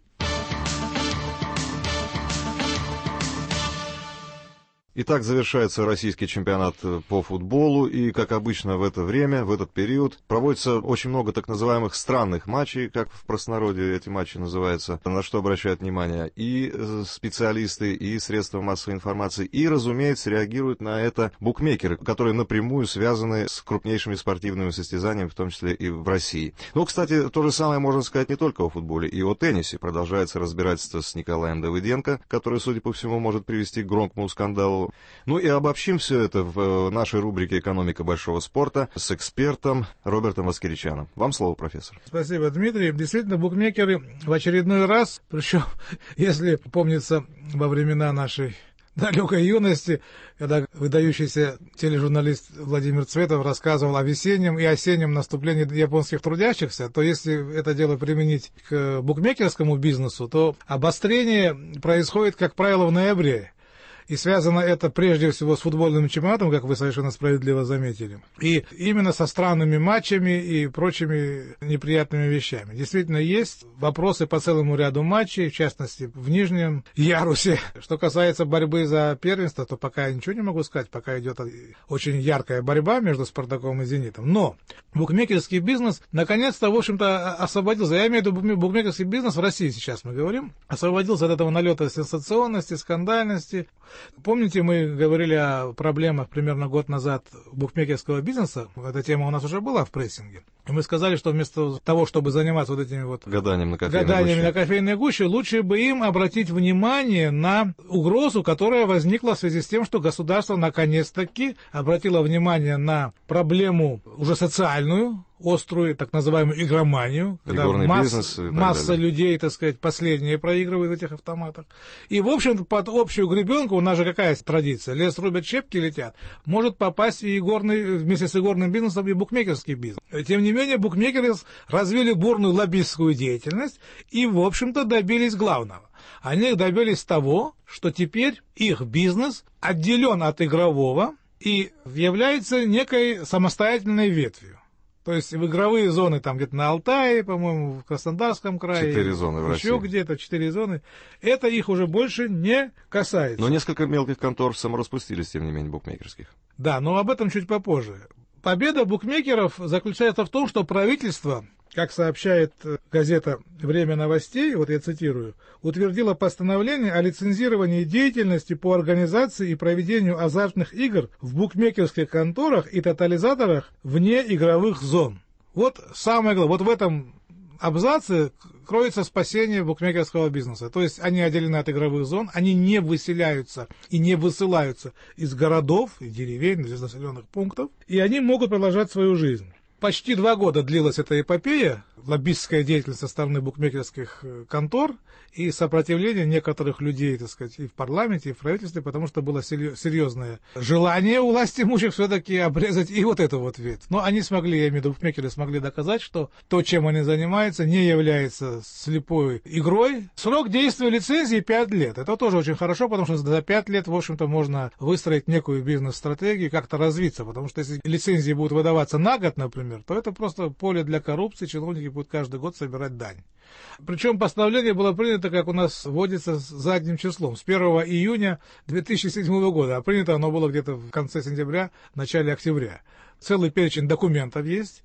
S3: Итак, завершается российский чемпионат по футболу, и, как обычно в это время, в этот период, проводится очень много так называемых странных матчей, как в простонародье эти матчи называются, на что обращают внимание и специалисты, и средства массовой информации, и, разумеется, реагируют на это букмекеры, которые напрямую связаны с крупнейшими спортивными состязаниями, в том числе и в России. Ну, кстати, то же самое можно сказать не только о футболе, и о теннисе. Продолжается разбирательство с Николаем Давыденко, который, судя по всему, может привести к громкому скандалу. Ну и обобщим все это в нашей рубрике «Экономика большого спорта» с экспертом Робертом Воскеричаном. Вам слово, профессор.
S14: Спасибо, Дмитрий. Действительно, букмекеры в очередной раз, причем, если помнится, во времена нашей далекой юности, когда выдающийся тележурналист Владимир Цветов рассказывал о весеннем и осеннем наступлении японских трудящихся, то если это дело применить к букмекерскому бизнесу, то обострение происходит, как правило, в ноябре. И связано это прежде всего с футбольным чемпионатом, как вы совершенно справедливо заметили. И именно со странными матчами и прочими неприятными вещами. Действительно, есть вопросы по целому ряду матчей, в частности, в нижнем ярусе. Что касается борьбы за первенство, то пока я ничего не могу сказать, пока идет очень яркая борьба между «Спартаком» и «Зенитом». Но букмекерский бизнес наконец-то, в общем-то, освободился. Я имею в виду букмекерский бизнес в России сейчас, мы говорим, освободился от этого налета сенсационности, скандальности. Помните, мы говорили о проблемах примерно год назад букмекерского бизнеса? Эта тема у нас уже была в прессинге. И мы сказали, что вместо того, чтобы заниматься вот этими вот
S3: гаданиями
S14: на кофейной гуще, лучше бы им обратить внимание на угрозу, которая возникла в связи с тем, что государство наконец-таки обратило внимание на проблему уже социальную, острую, так называемую игроманию, когда масса людей, так сказать, последние проигрывают в этих автоматах. И, в общем-то, под общую гребенку, у нас же какая традиция, лес рубят, щепки летят, может попасть и вместе с игорным бизнесом и букмекерский бизнес. Тем не менее, букмекеры развили бурную лоббистскую деятельность и, в общем-то, добились главного. Они добились того, что теперь их бизнес отделен от игрового и является некой самостоятельной ветвью. То есть в игровые зоны там где-то на Алтае, по-моему, в Краснодарском крае.
S3: 4 зоны в России.
S14: Еще где-то 4 зоны. Это их уже больше не касается.
S3: Но несколько мелких контор самораспустились, тем не менее, букмекерских.
S14: Да, но об этом чуть попозже. Победа букмекеров заключается в том, что правительство, как сообщает газета «Время новостей», вот я цитирую, утвердило постановление о лицензировании деятельности по организации и проведению азартных игр в букмекерских конторах и тотализаторах вне игровых зон. Вот самое главное, вот в этом абзаце кроется спасение букмекерского бизнеса. То есть они отделены от игровых зон, они не выселяются и не высылаются из городов и деревень, из населенных пунктов, и они могут продолжать свою жизнь. Почти 2 года длилась эта эпопея, лоббистская деятельность со стороны букмекерских контор и сопротивление некоторых людей, так сказать, и в парламенте, и в правительстве, потому что было серьезное желание у власти имущих все-таки обрезать и вот эту вот ветвь. Но они смогли, я имею в виду, букмекеры смогли доказать, что то, чем они занимаются, не является слепой игрой. Срок действия лицензии 5 лет. Это тоже очень хорошо, потому что за 5 лет, в общем-то, можно выстроить некую бизнес-стратегию, как-то развиться, потому что если лицензии будут выдаваться на год, например, то это просто поле для коррупции, чиновники будут каждый год собирать дань. Причем постановление было принято, как у нас вводится, задним числом, с 1 июня 2007 года, а принято оно было где-то в конце сентября, начале октября. Целый перечень документов есть,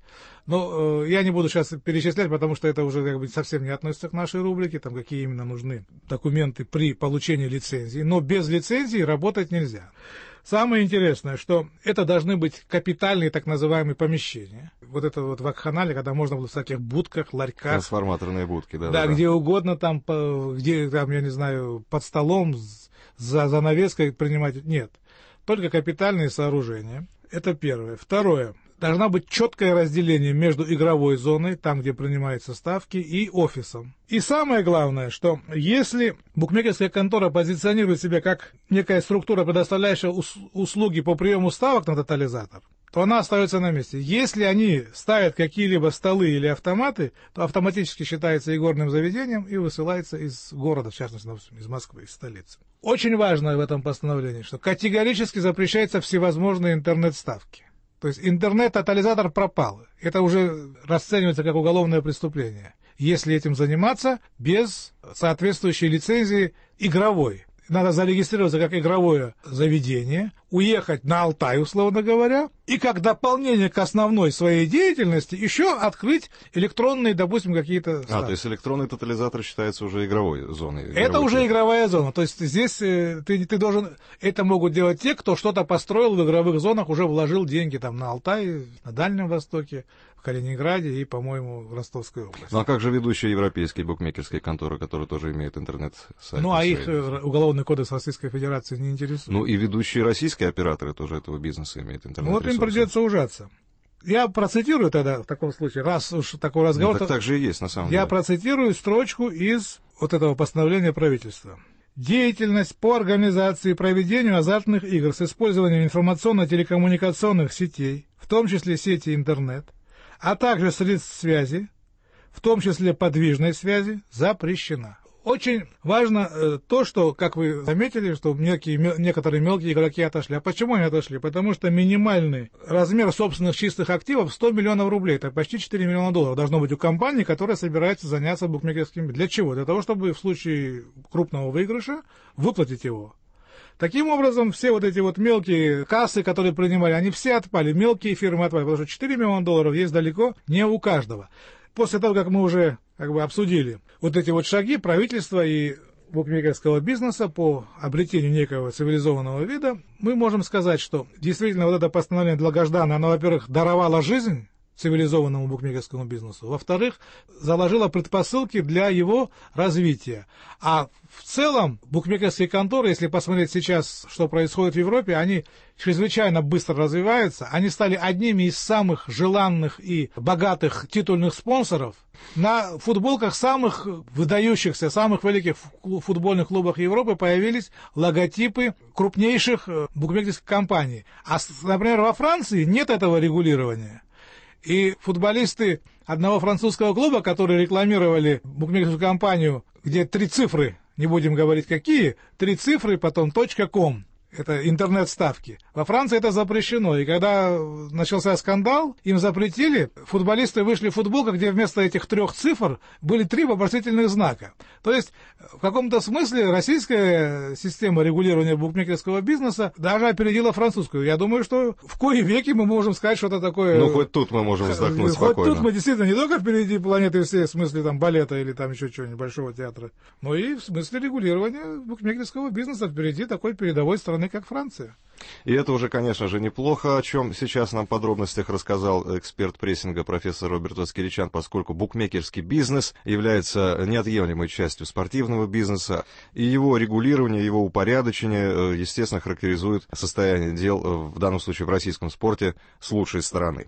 S14: но я не буду сейчас перечислять, потому что это уже как бы совсем не относится к нашей рубрике, там какие именно нужны документы при получении лицензии, но без лицензии работать нельзя. Самое интересное, что это должны быть капитальные так называемые помещения. Вот это вот вакханалия, когда можно было в всяких будках, ларьках.
S3: Трансформаторные будки, да.
S14: Да, где угодно, там, где, там, я не знаю, под столом, за занавеской принимать. Нет, только капитальные сооружения. Это первое. Второе. Должна быть четкое разделение между игровой зоной, там, где принимаются ставки, и офисом. И самое главное, что если букмекерская контора позиционирует себя как некая структура, предоставляющая услуги по приему ставок на тотализатор, то она остается на месте. Если они ставят какие-либо столы или автоматы, то автоматически считается игорным заведением и высылается из города, в частности, из Москвы, из столицы. Очень важно в этом постановлении, что категорически запрещаются всевозможные интернет-ставки. То есть интернет-тотализатор пропал. Это уже расценивается как уголовное преступление, если этим заниматься без соответствующей лицензии игровой. Надо зарегистрироваться как игровое заведение, уехать на Алтай, условно говоря, и как дополнение к основной своей деятельности еще открыть электронные, допустим, какие-то ставки.
S3: То есть электронный тотализатор считается уже игровой зоной?
S14: Это уже игровая зона. То есть здесь ты должен... Это могут делать те, кто что-то построил в игровых зонах, уже вложил деньги там на Алтае, на Дальнем Востоке, в Калининграде и, по-моему, в Ростовской области.
S3: Ну а как же ведущие европейские букмекерские конторы, которые тоже имеют интернет-сайт?
S14: Ну а их уголовный кодекс Российской Федерации не интересует.
S3: Ну и ведущие российские операторы тоже этого бизнеса имеют интернет-ресурсы.
S14: Вот им придется ужаться. Я процитирую тогда в таком случае, раз уж такой разговор...
S3: Ну, так же и есть, на самом деле.
S14: Я процитирую строчку из вот этого постановления правительства. Деятельность по организации и проведению азартных игр с использованием информационно-телекоммуникационных сетей, в том числе сети интернет, а также средств связи, в том числе подвижной связи, запрещена. Очень важно то, что, как вы заметили, что некоторые мелкие игроки отошли. А почему они отошли? Потому что минимальный размер собственных чистых активов 100 миллионов рублей. Это почти 4 миллиона долларов должно быть у компании, которая собирается заняться букмекерским. Для чего? Для того, чтобы в случае крупного выигрыша выплатить его. Таким образом, все вот эти вот мелкие кассы, которые принимали, они все отпали, мелкие фирмы отпали, потому что 4 миллиона долларов есть далеко не у каждого. После того, как мы уже обсудили вот эти вот шаги, правительство и букмекерского бизнеса по обретению некого цивилизованного вида, мы можем сказать, что действительно вот это постановление долгожданное, оно, во-первых, даровало жизнь цивилизованному букмекерскому бизнесу, во-вторых, заложило предпосылки для его развития. А в целом букмекерские конторы, если посмотреть сейчас, что происходит в Европе, они чрезвычайно быстро развиваются, они стали одними из самых желанных и богатых титульных спонсоров. На футболках самых выдающихся, самых великих футбольных клубов Европы появились логотипы крупнейших букмекерских компаний. А, например, во Франции нет этого регулирования. И футболисты одного французского клуба, которые рекламировали букмекерскую компанию, где 3 цифры, не будем говорить какие, 3 цифры, потом .com. Это интернет-ставки. Во Франции это запрещено. И когда начался скандал, им запретили, футболисты вышли в футболках, где вместо этих 3 цифр были 3 вопросительных знака. То есть, в каком-то смысле, российская система регулирования букмекерского бизнеса даже опередила французскую. Я думаю, что в кои веки мы можем сказать что-то такое...
S3: Ну, хоть тут мы можем вздохнуть спокойно.
S14: Хоть тут мы действительно не только впереди планеты всей, в смысле там балета или там еще чего-нибудь, большого театра, но и в смысле регулирования букмекерского бизнеса впереди такой передовой страны, как Франция.
S3: И это уже, конечно же, неплохо, о чем сейчас нам в подробностях рассказал эксперт прессинга профессор Роберт Воскеричан, поскольку букмекерский бизнес является неотъемлемой частью спортивного бизнеса, и его регулирование, его упорядочение, естественно, характеризует состояние дел, в данном случае в российском спорте, с лучшей стороны.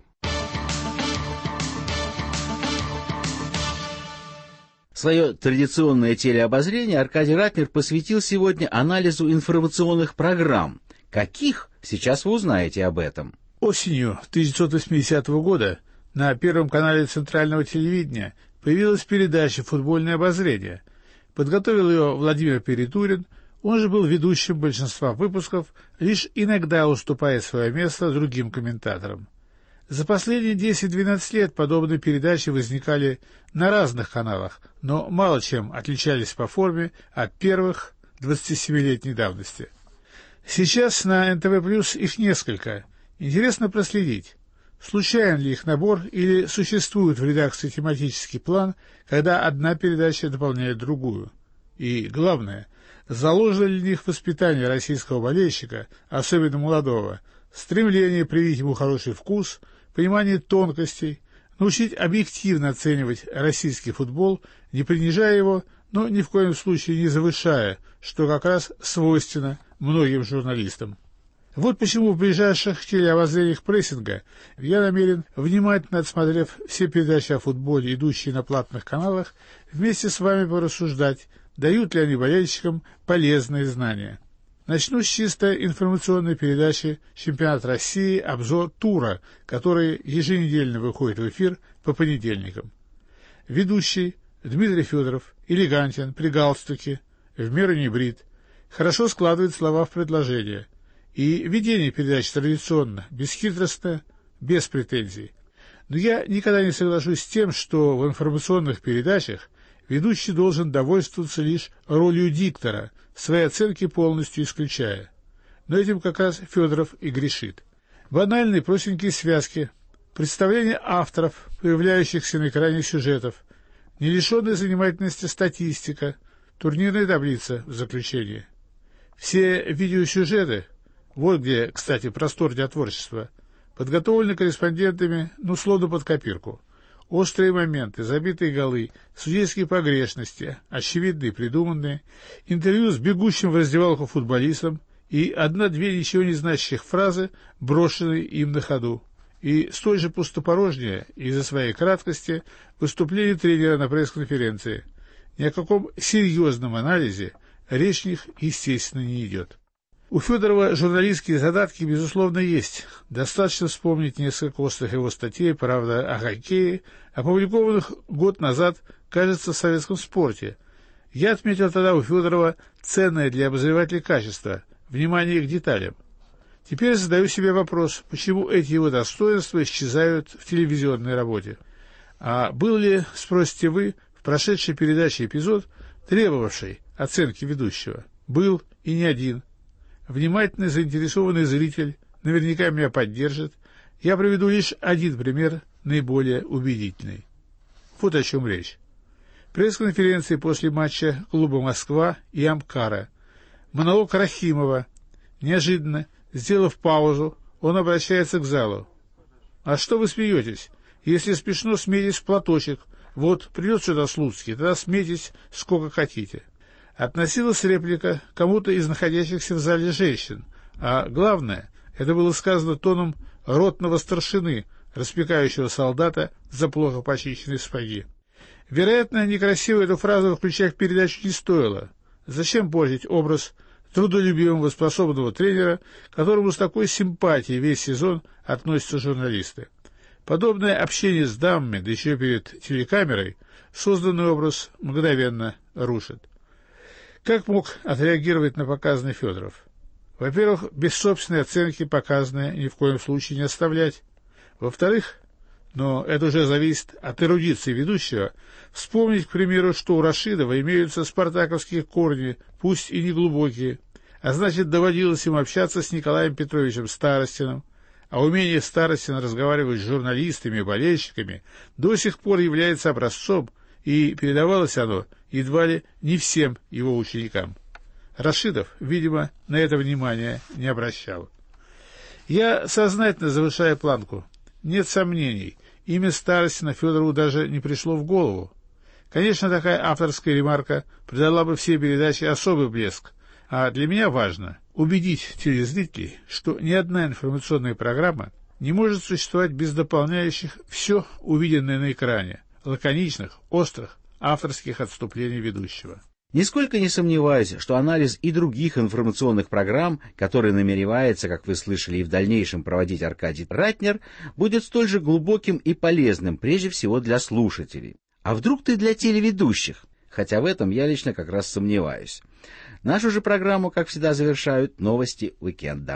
S1: Свое традиционное телеобозрение Аркадий Ратнер посвятил сегодня анализу информационных программ. Каких? Сейчас вы узнаете об этом.
S15: Осенью 1980 года на Первом канале Центрального телевидения появилась передача «Футбольное обозрение». Подготовил ее Владимир Перетурин, он же был ведущим большинства выпусков, лишь иногда уступая свое место другим комментаторам. За последние 10-12 лет подобные передачи возникали на разных каналах, но мало чем отличались по форме от первых 27-летней давности. Сейчас на НТВ+ их несколько. Интересно проследить, случайен ли их набор или существует в редакции тематический план, когда одна передача дополняет другую. И, главное, заложено ли в них воспитание российского болельщика, особенно молодого, стремление привить ему хороший вкус, понимание тонкостей, научить объективно оценивать российский футбол, не принижая его, но ни в коем случае не завышая, что как раз свойственно многим журналистам. Вот почему в ближайших телеобозрениях прессинга я намерен, внимательно отсмотрев все передачи о футболе, идущие на платных каналах, вместе с вами порассуждать, дают ли они болельщикам полезные знания. Начну с чисто информационной передачи «Чемпионат России. Обзор тура», который еженедельно выходит в эфир по понедельникам. Ведущий Дмитрий Федоров элегантен, при галстуке, в меру не брит, хорошо складывает слова в предложения. И ведение передач традиционно, бесхитростно, без претензий. Но я никогда не соглашусь с тем, что в информационных передачах ведущий должен довольствоваться лишь ролью диктора, свои оценки полностью исключая. Но этим как раз Федоров и грешит. Банальные простенькие связки, представление авторов, появляющихся на экране сюжетов, не лишенная занимательности статистика, турнирная таблица в заключение. Все видеосюжеты, вот где, кстати, простор для творчества, подготовлены корреспондентами, словно под копирку. Острые моменты, забитые голы, судейские погрешности, очевидные и придуманные, интервью с бегущим в раздевалку футболистом и 1-2 ничего не значащих фразы, брошенные им на ходу. И столь же пустопорожнее из-за своей краткости выступление тренера на пресс-конференции. Ни о каком серьезном анализе речь них, естественно, не идет. У Федорова журналистские задатки, безусловно, есть. Достаточно вспомнить несколько острых его статей, правда, о хоккее, опубликованных год назад, кажется, в советском спорте. Я отметил тогда у Федорова ценное для обозревателей качество – внимание к деталям. Теперь задаю себе вопрос, почему эти его достоинства исчезают в телевизионной работе. А был ли, спросите вы, в прошедшей передаче эпизод, требовавший оценки ведущего? Был, и не один. Внимательный, заинтересованный зритель наверняка меня поддержит. Я приведу лишь один пример, наиболее убедительный. Вот о чем речь. Пресс-конференции после матча клуба «Москва» и «Амкара». Монолог Рахимова. Неожиданно, сделав паузу, он обращается к залу. «А что вы смеетесь? Если смешно, смейтесь в платочек. Вот, придет сюда Слуцкий, тогда смейтесь сколько хотите». Относилась реплика кому-то из находящихся в зале женщин, а главное, это было сказано тоном ротного старшины, распекающего солдата за плохо почищенные сапоги. Вероятно, некрасиво эту фразу включать в передачу не стоило. Зачем портить образ трудолюбивого способного тренера, к которому с такой симпатией весь сезон относятся журналисты? Подобное общение с дамами, да еще перед телекамерой, созданный образ мгновенно рушит. Как мог отреагировать на показанный Федоров? Во-первых, без собственной оценки показанное ни в коем случае не оставлять. Во-вторых, но это уже зависит от эрудиции ведущего, вспомнить, к примеру, что у Рашидова имеются спартаковские корни, пусть и неглубокие, а значит, доводилось ему общаться с Николаем Петровичем Старостиным, а умение Старостина разговаривать с журналистами и болельщиками до сих пор является образцом, и передавалось оно едва ли не всем его ученикам. Рашидов, видимо, на это внимание не обращал. Я сознательно завышаю планку. Нет сомнений, имя Старостина Федорову даже не пришло в голову. Конечно, такая авторская ремарка придала бы всей передаче особый блеск, а для меня важно убедить телезрителей, что ни одна информационная программа не может существовать без дополняющих все увиденное на экране, лаконичных, острых, авторских отступлений ведущего.
S1: Нисколько не сомневаюсь, что анализ и других информационных программ, которые намеревается, как вы слышали, и в дальнейшем проводить Аркадий Ратнер, будет столь же глубоким и полезным, прежде всего для слушателей. А вдруг ты для телеведущих? Хотя в этом я лично как раз сомневаюсь. Нашу же программу, как всегда, завершают новости уикенда.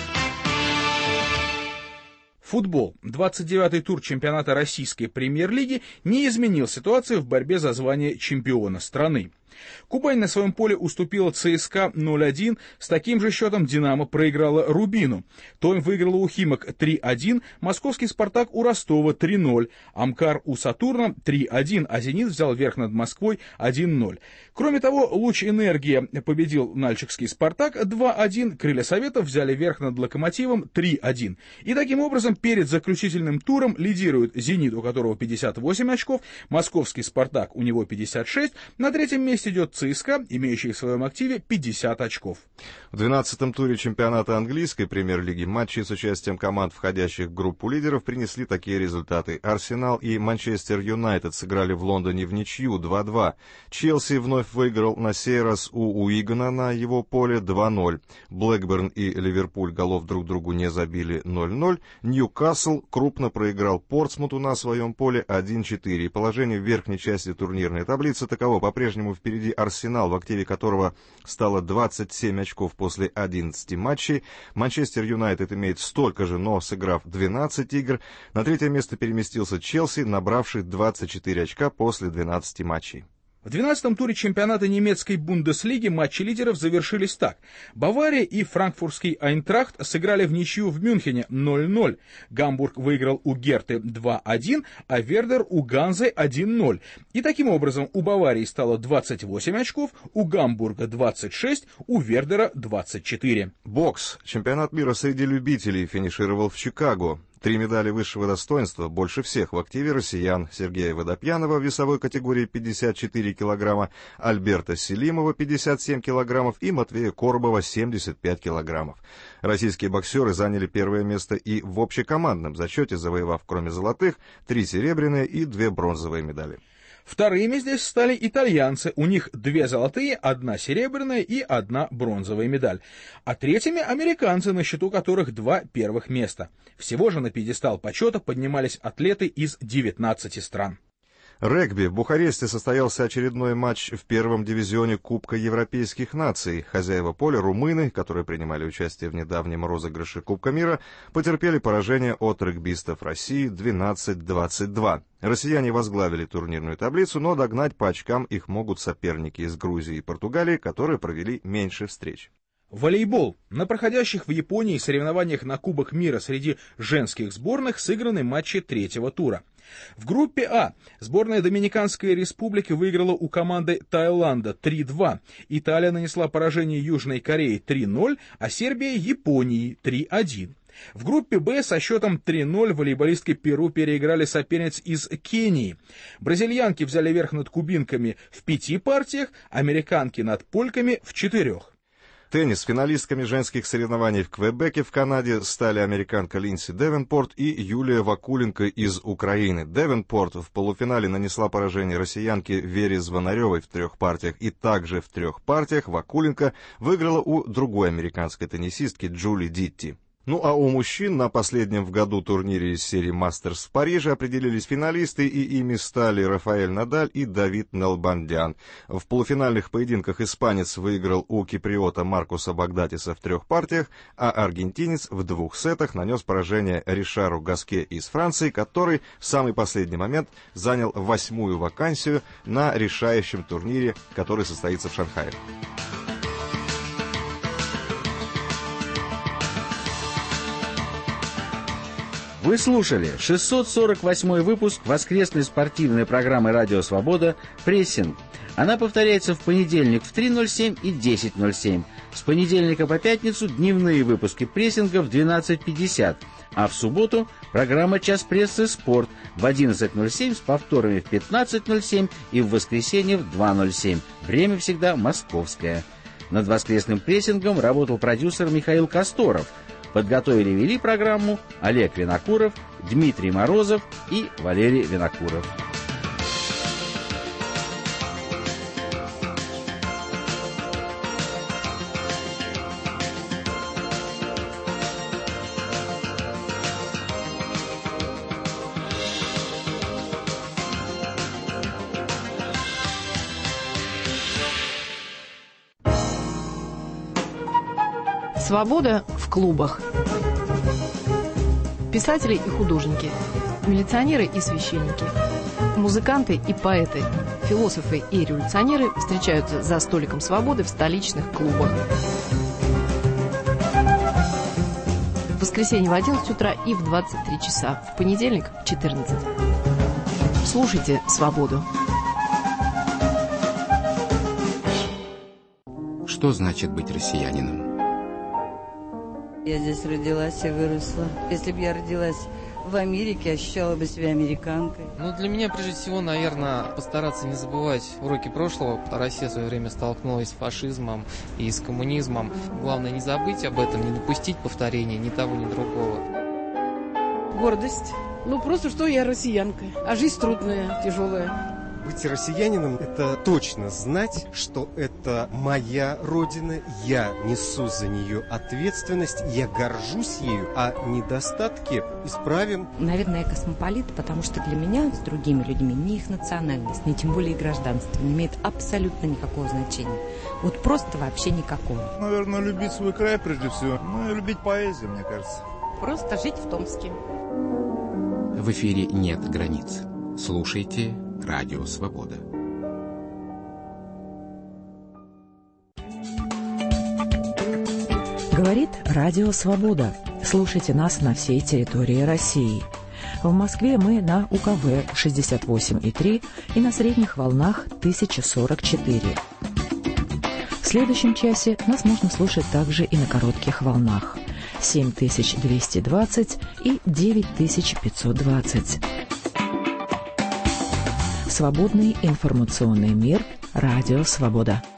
S2: Футбол. 29-й тур чемпионата российской премьер-лиги не изменил ситуацию в борьбе за звание чемпиона страны. Кубань на своем поле уступила ЦСКА 0-1, с таким же счетом «Динамо» проиграла «Рубину». Томь выиграла у «Химок» 3-1, московский «Спартак» у Ростова 3-0, «Амкар» у «Сатурна» 3-1, а «Зенит» взял верх над Москвой 1-0. Кроме того, «Луч Энергия» победил нальчикский «Спартак» 2-1, «Крылья Советов» взяли верх над «Локомотивом» 3-1. И таким образом перед заключительным туром лидирует «Зенит», у которого 58 очков, московский «Спартак», у него 56, на третьем месте идет ЦСКА, имеющий в своем активе 50 очков.
S3: В 12-м туре чемпионата английской премьер-лиги матчи с участием команд, входящих в группу лидеров, принесли такие результаты. Арсенал и Манчестер Юнайтед сыграли в Лондоне в ничью 2-2. Челси вновь выиграл на сей раз у Уигана на его поле 2-0. Блэкберн и Ливерпуль голов друг другу не забили 0-0. Ньюкасл крупно проиграл Портсмуту на своем поле 1-4. Положение в верхней части турнирной таблицы таково: по-прежнему впереди Арсенал, в активе которого стало 27 очков после 11 матчей. Манчестер Юнайтед имеет столько же, но сыграв 12 игр. На третье место переместился Челси, набравший 24 очка после 12 матчей.
S2: В 12-м туре чемпионата немецкой Бундеслиги матчи лидеров завершились так. Бавария и франкфуртский Айнтрахт сыграли в ничью в Мюнхене 0-0. Гамбург выиграл у Герты 2-1, а Вердер у Ганзы 1-0. И таким образом у Баварии стало 28 очков, у Гамбурга 26, у Вердера 24.
S3: Бокс. Чемпионат мира среди любителей финишировал в Чикаго. 3 медали высшего достоинства, больше всех в активе россиян: Сергея Водопьянова в весовой категории 54 килограмма, Альберта Селимова 57 килограммов и Матвея Коробова 75 килограммов. Российские боксеры заняли первое место и в общекомандном зачете, завоевав кроме золотых 3 серебряные и 2 бронзовые медали.
S2: Вторыми здесь стали итальянцы, у них 2 золотые, 1 серебряная и 1 бронзовая медаль. А третьими американцы, на счету которых 2 первых места. Всего же на пьедестал почета поднимались атлеты из 19 стран.
S3: Регби. В Бухаресте состоялся очередной матч в первом дивизионе Кубка Европейских наций. Хозяева поля, румыны, которые принимали участие в недавнем розыгрыше Кубка мира, потерпели поражение от регбистов России 12-22. Россияне возглавили турнирную таблицу, но догнать по очкам их могут соперники из Грузии и Португалии, которые провели меньше встреч.
S2: Волейбол. На проходящих в Японии соревнованиях на Кубок мира среди женских сборных сыграны матчи третьего тура. В группе А сборная Доминиканской Республики выиграла у команды Таиланда 3-2. Италия нанесла поражение Южной Корее 3-0, а Сербия Японии 3-1. В группе Б со счетом 3-0 волейболистки Перу переиграли соперниц из Кении. Бразильянки взяли верх над кубинками в 5 партиях, американки над польками в 4.
S3: Теннис. Финалистками женских соревнований в Квебеке в Канаде стали американка Линдси Девенпорт и Юлия Вакуленко из Украины. Девенпорт в полуфинале нанесла поражение россиянке Вере Звонаревой в 3 партиях, и также в 3 партиях Вакуленко выиграла у другой американской теннисистки Джули Дитти. Ну а у мужчин на последнем в году турнире из серии «Мастерс» в Париже определились финалисты, и ими стали Рафаэль Надаль и Давид Налбандян. В полуфинальных поединках испанец выиграл у киприота Маркуса Багдатиса в 3 партиях, а аргентинец в 2 сетах нанес поражение Ришару Гаске из Франции, который в самый последний момент занял 8-ю вакансию на решающем турнире, который состоится в Шанхае.
S1: Вы слушали 648-й выпуск воскресной спортивной программы «Радио Свобода» «Прессинг». Она повторяется в понедельник в 3:07 и 10:07. С понедельника по пятницу дневные выпуски «Прессинга» в 12:50. А в субботу программа «Час прессы. Спорт» в 11:07 с повторами в 15:07 и в воскресенье в 2:07. Время всегда московское. Над воскресным прессингом работал продюсер Михаил Косторов. Подготовили и вели программу Олег Винокуров, Дмитрий Морозов и Валерий Винокуров.
S16: Свобода в клубах. Писатели и художники, милиционеры и священники, музыканты и поэты, философы и революционеры встречаются за столиком свободы в столичных клубах. В воскресенье в 11 утра и в 23 часа, в понедельник в 14. Слушайте «Свободу».
S17: Что значит быть россиянином?
S18: Я здесь родилась и выросла. Если бы я родилась в Америке, ощущала бы себя американкой.
S19: Ну, для меня, прежде всего, наверное, постараться не забывать уроки прошлого. Россия в свое время столкнулась с фашизмом и с коммунизмом. Главное, не забыть об этом, не допустить повторения ни того, ни другого.
S20: Гордость. Ну, просто что я россиянка. А жизнь трудная, тяжелая.
S21: Быть россиянином – это точно знать, что это моя родина, я несу за нее ответственность, я горжусь ею, а недостатки исправим.
S22: Наверное, я космополит, потому что для меня с другими людьми ни их национальность, ни тем более гражданство не имеет абсолютно никакого значения. Вот просто вообще никакого.
S23: Наверное, любить свой край прежде всего, ну и любить поэзию, мне кажется.
S20: Просто жить в Томске.
S17: В эфире нет границ. Слушайте Радио Свобода.
S11: Говорит Радио Свобода. Слушайте нас на всей территории России. В Москве мы на УКВ 68,3 и на средних волнах 1044. В следующем часе нас можно слушать также и на коротких волнах 7220 и 9520. Свободный информационный мир. Радио Свобода.